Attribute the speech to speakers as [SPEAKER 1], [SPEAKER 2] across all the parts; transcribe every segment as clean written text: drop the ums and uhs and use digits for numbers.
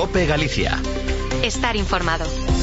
[SPEAKER 1] COPE Galicia.
[SPEAKER 2] Estar informado.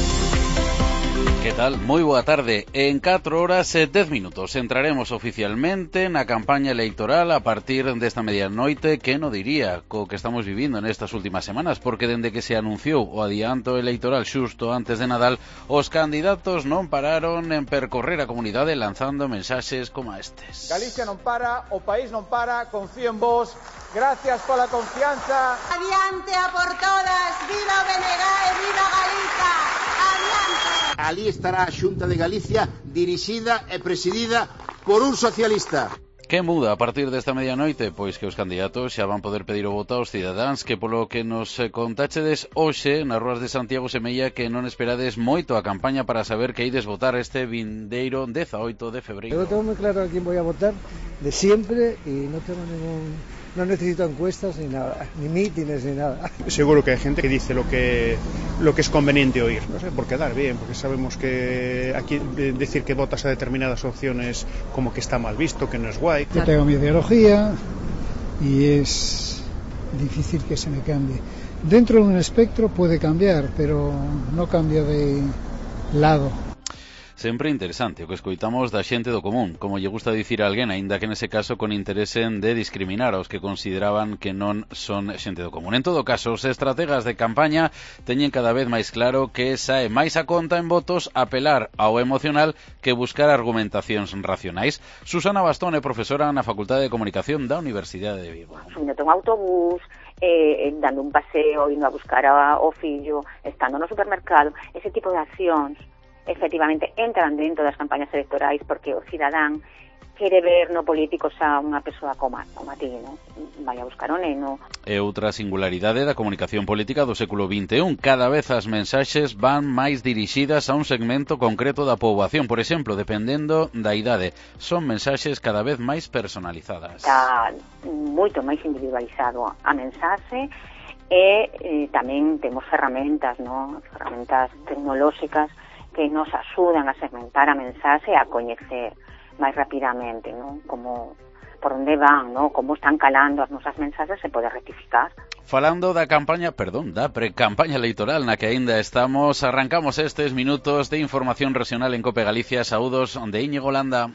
[SPEAKER 3] Que tal? Moi boa tarde. En 4 horas e 10 minutos entraremos oficialmente na campaña electoral a partir desta medianoite, que no diría, co que estamos vivindo nestas últimas semanas, porque dende que se anunciou o adianto electoral xusto antes de Nadal, os candidatos non pararon en percorrer a comunidade lanzando mensaxes como estes.
[SPEAKER 4] Galicia non para, o país non para, confío en vos, gracias pola confianza.
[SPEAKER 5] Adiante a por todas, viva o BNG e viva Galicia, adiante.
[SPEAKER 6] Alí estará a Xunta de Galicia dirixida e presidida por un socialista.
[SPEAKER 3] Que muda a partir desta medianoite? Pois que os candidatos xa van poder pedir o voto aos cidadáns, que polo que nos contáchedes hoxe nas ruas de Santiago semella que non esperades moito a campaña para saber que ides votar este vindeiro 18 de febreiro.
[SPEAKER 7] Eu tengo moi claro a quen voy a votar de siempre e non tengo no necesito encuestas ni nada, ni mítines ni nada.
[SPEAKER 8] Seguro que hay gente que dice lo que es conveniente oír, no sé, por quedar bien, porque sabemos que aquí decir que votas a determinadas opciones como que está mal visto, que no es guay.
[SPEAKER 7] Yo tengo mi ideología y es difícil que se me cambie. Dentro de un espectro puede cambiar, pero no cambia de lado.
[SPEAKER 3] Sempre interesante o que escoitamos da xente do común, como lle gusta dicir a alguén, aínda que nese caso con interese de discriminar aos que consideraban que non son xente do común. En todo caso, os estrategas de campaña teñen cada vez máis claro que sae máis a conta en votos apelar ao emocional que buscar argumentacións racionais. Susana Bastón é profesora na Facultade de Comunicación da Universidade de Vigo.
[SPEAKER 9] Subindo un autobús, dando un paseo, indo a buscar o fillo, estando no supermercado, ese tipo de accións efectivamente entran dentro das campañas electorais porque o cidadán quere ver no político xa unha persoa como a ti, non? Vai a buscar o neno.
[SPEAKER 3] É outra singularidade da comunicación política do século XXI. Cada vez as mensaxes van máis dirixidas a un segmento concreto da poboación, por exemplo, dependendo da idade. Son mensaxes cada vez máis personalizadas.
[SPEAKER 9] Está moito máis individualizado a mensaxe e tamén temos ferramentas, non? Ferramentas tecnolóxicas que nos axudan a segmentar a mensaxe e a coñecer máis rapidamente, non? Como por onde van, non? Como están calando as nosas mensaxes se pode rectificar.
[SPEAKER 3] Falando da campaña, da pre-campaña electoral na que aínda estamos, arrancamos estes minutos de información regional en COPE Galicia. Saúdos de Íñigo Landa.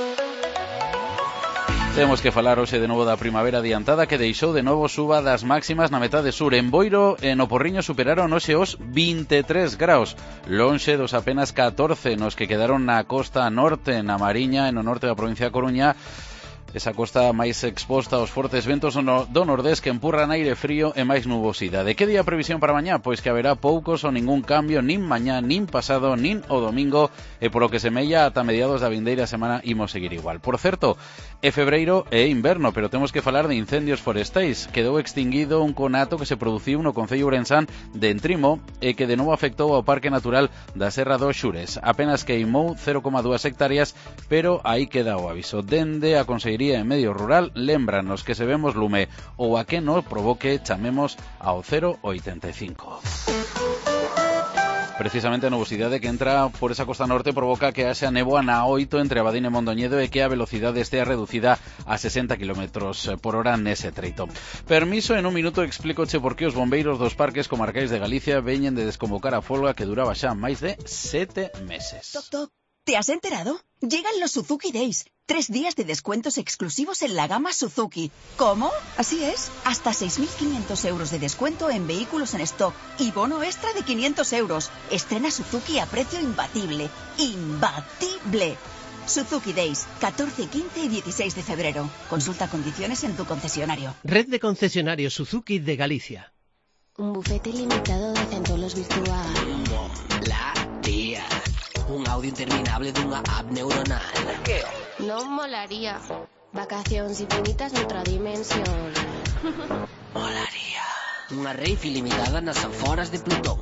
[SPEAKER 3] Temos que falar hoxe de novo da primavera adiantada que deixou de novo suba das máximas na metade sur. En Boiro e no Porriño superaron hoxe os 23 graus, lonxe dos apenas 14 nos que quedaron na costa norte, na Mariña e no norte da provincia da Coruña. Esa costa máis exposta aos fortes ventos do nordés que empurran aire frío e máis nubosidade. Que día a previsión para mañá? Pois que haberá poucos ou ningún cambio nin mañá, nin pasado, nin o domingo, e polo que semella ata mediados da vindeira semana imos seguir igual. Por certo, é febreiro e inverno, pero temos que falar de incendios forestais. Quedou extinguido un conato que se produciu no concello ourensán de Entrimo e que de novo afectou ao Parque Natural da Serra dos Xures. Apenas queimou 0,2 hectáreas, pero aí queda o aviso. Dende a Consellería en Medio Rural lembranos que se vemos lume ou a que nos provoque chamemos ao 085. Precisamente a nubosidade que entra por esa costa norte provoca que haxa néboa na 8 entre Abadín e Mondoñedo e que a velocidade estea reducida a 60 km por hora nese treito. Permiso, en un minuto explícoche por que os bombeiros dos parques comarcais de Galicia veñen de desconvocar a folga que duraba xa máis de 7 meses.
[SPEAKER 10] Toc, toc. ¿Te has enterado? Llegan los Suzuki Days. 3 días de descuentos exclusivos en la gama Suzuki. ¿Cómo? Así es. Hasta 6.500 euros de descuento en vehículos en stock y bono extra de 500 euros. Estrena Suzuki a precio imbatible. ¡Imbatible! Suzuki Days, 14, 15 y 16 de febrero. Consulta condiciones en tu concesionario.
[SPEAKER 1] Red de concesionarios Suzuki de Galicia.
[SPEAKER 11] Un bufete ilimitado de centolos virtual.
[SPEAKER 12] La tía. Un audio interminable dunha app neuronal.
[SPEAKER 11] Que non molaría. Vacacións infinitas noutra dimensión.
[SPEAKER 12] Molaría. Unha rave ilimitada nas aforas de Plutón.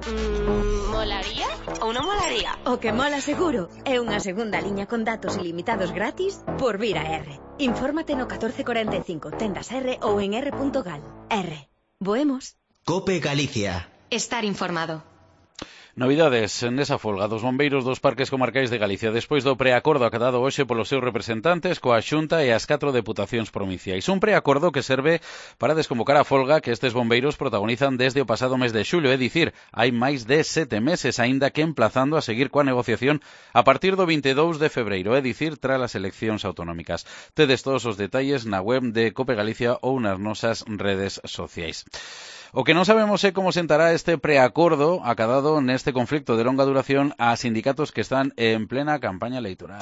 [SPEAKER 11] Molaría
[SPEAKER 2] ou non molaría? O que mola seguro é unha segunda liña con datos ilimitados gratis por vir a R. Infórmate no 1445, tendas R ou en r.gal. R. Voemos.
[SPEAKER 1] COPE Galicia.
[SPEAKER 2] Estar informado.
[SPEAKER 3] Novidades nesa folga dos bombeiros dos parques comarcais de Galicia despois do preacordo acadado hoxe polos seus representantes coa Xunta e as 4 deputacións provinciais. Un preacordo que serve para desconvocar a folga que estes bombeiros protagonizan desde o pasado mes de xullo, é dicir, hai máis de 7 meses, aínda que emplazando a seguir coa negociación a partir do 22 de febreiro, é dicir, tras as eleccións autonómicas. Tedes todos os detalles na web de Cope Galicia ou nas nosas redes sociais. O que non sabemos é como sentará este preacordo acadado neste conflicto de longa duración a sindicatos que están en plena campaña electoral.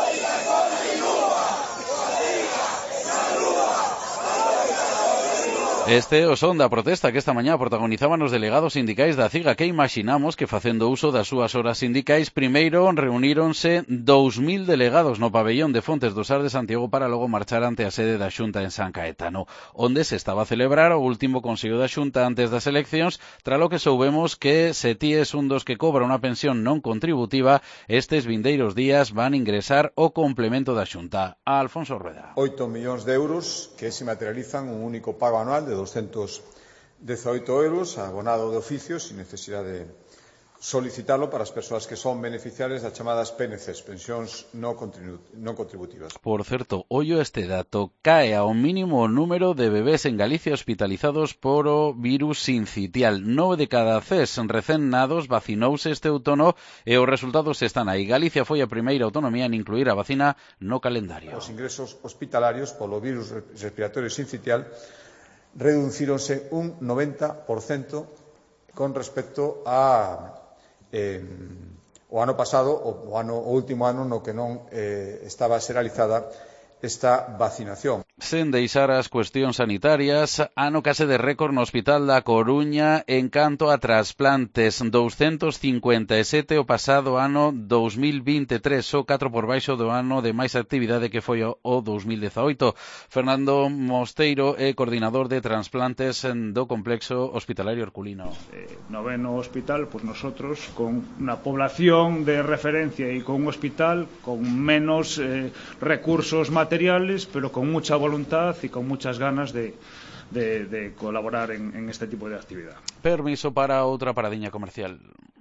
[SPEAKER 3] Este o son da protesta que esta mañá protagonizaban os delegados sindicais da CIGA, que imaginamos que facendo uso das súas horas sindicais primeiro reuníronse 2.000 delegados no pabellón de Fontes do Sar de Santiago para logo marchar ante a sede da Xunta en San Caetano, onde se estaba a celebrar o último consello da Xunta antes das eleccións, tralo que soubemos que se ti es un dos que cobra unha pensión non contributiva, estes vindeiros días van ingresar o complemento da Xunta. A Alfonso Rueda.
[SPEAKER 13] 8 millóns de euros que se materializan un único pago anual de 218 euros, abonado de oficio, sin necesidade de solicitarlo para as persoas que son beneficiarias das chamadas PNCs, pensións non contributivas.
[SPEAKER 3] Por certo, ollo este dato, cae ao mínimo o número de bebés en Galicia hospitalizados por o virus sincitial. 9 de cada 10 recén nados vacinouse este outono e os resultados están aí. Galicia foi a primeira autonomía en incluir a vacina no calendario.
[SPEAKER 13] Os ingresos hospitalarios polo virus respiratorio sincitial reducíronse un 90% con respecto a o ano pasado, o último ano no que non estaba xeralizada esta vacinación.
[SPEAKER 3] Sen deixar as cuestións sanitarias, ano case de récord no Hospital da Coruña en canto a trasplantes, 257 o pasado ano 2023, o 4 por baixo do ano de máis actividade que foi o 2018. Fernando Mosteiro é coordinador de trasplantes do complexo hospitalario herculino.
[SPEAKER 14] Noveno hospital, pues nosotros con una población de referencia y con un hospital con menos recursos materiales, pero con mucha voluntad y con muchas ganas de colaborar en este tipo de actividad.
[SPEAKER 3] Permiso para outra paradiña comercial.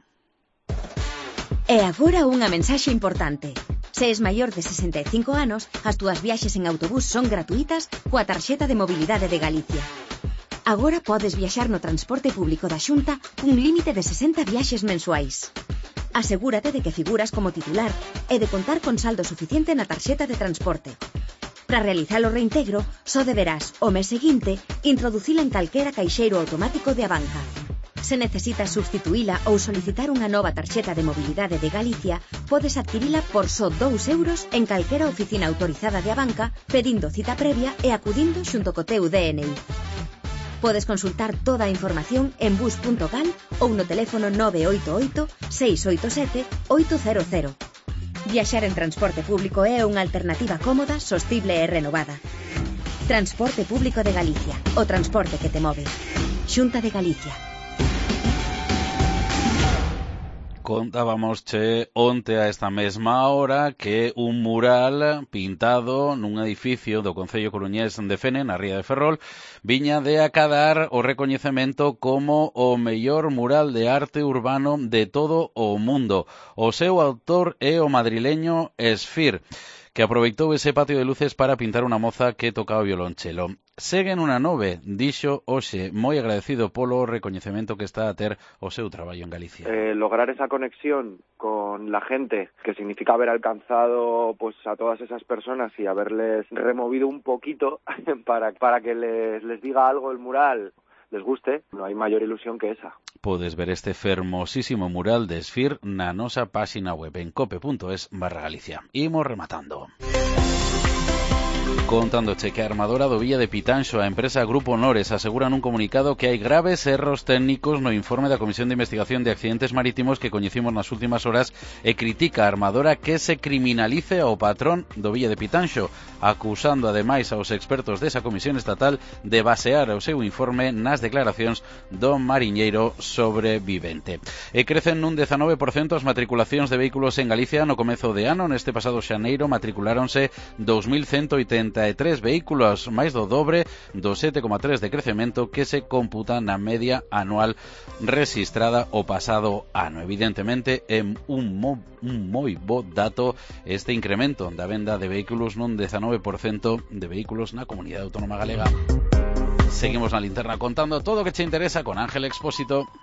[SPEAKER 2] E agora unha mensaxe importante. Se es maior de 65 anos, as túas viaxes en autobús son gratuitas coa tarxeta de mobilidade de Galicia. Agora podes viaxar no transporte público da Xunta cun límite de 60 viaxes mensuais. Asegúrate de que figuras como titular e de contar con saldo suficiente na tarxeta de transporte. Para realizar o reintegro, só deberás, o mes seguinte, introducila en calquera caixeiro automático de Abanca. Se necesitas substituíla ou solicitar unha nova tarxeta de mobilidade de Galicia, podes adquirila por só 2 euros en calquera oficina autorizada de Abanca, pedindo cita previa e acudindo xunto co teu DNI. Podes consultar toda a información en bus.gal ou no teléfono 988 687 800. Viaxar en transporte público é unha alternativa cómoda, sostible e renovada. Transporte Público de Galicia, o transporte que te move. Xunta de Galicia.
[SPEAKER 3] Contábamos onte a esta mesma hora que un mural pintado nun edificio do Concello coruñés de Fene, na Ría de Ferrol, viña de acadar o recoñecemento como o mellor mural de arte urbano de todo o mundo. O seu autor é o madrileño Esfir, que aproveitou ese patio de luces para pintar unha moza que tocaba o violonchelo. Seguen unha nove, dixo hoxe, moi agradecido polo recoñecemento que está a ter o seu traballo en Galicia.
[SPEAKER 15] Lograr esa conexión con la gente, que significa haber alcanzado pues a todas esas personas y haberles removido un poquito para que les diga algo el mural, les guste, no hai maior ilusión que esa.
[SPEAKER 3] Podes ver este fermosísimo mural de Esfir na nosa páxina web en cope.es/Galicia. Imos rematando. Contándoche que a armadora do Villa de Pitanxo, a empresa Grupo Honores, asegura nun comunicado que hai graves erros técnicos no informe da Comisión de Investigación de Accidentes Marítimos que coñecimos nas últimas horas e critica a armadora que se criminalice ao patrón do Villa de Pitanxo, acusando ademais aos expertos desa comisión estatal de basear o seu informe nas declaracións do mariñeiro sobrevivente. E crecen nun 19% as matriculacións de vehículos en Galicia no comezo de ano. Neste pasado xaneiro matriculáronse 2.180 33 vehículos, máis do dobre do 7,3 de crecemento que se computa na media anual registrada o pasado ano. Evidentemente, é un moi bo dato este incremento da venda de vehículos nun 19% de vehículos na comunidade autónoma galega. Seguimos na linterna contando todo o que che interesa con Ángel Expósito.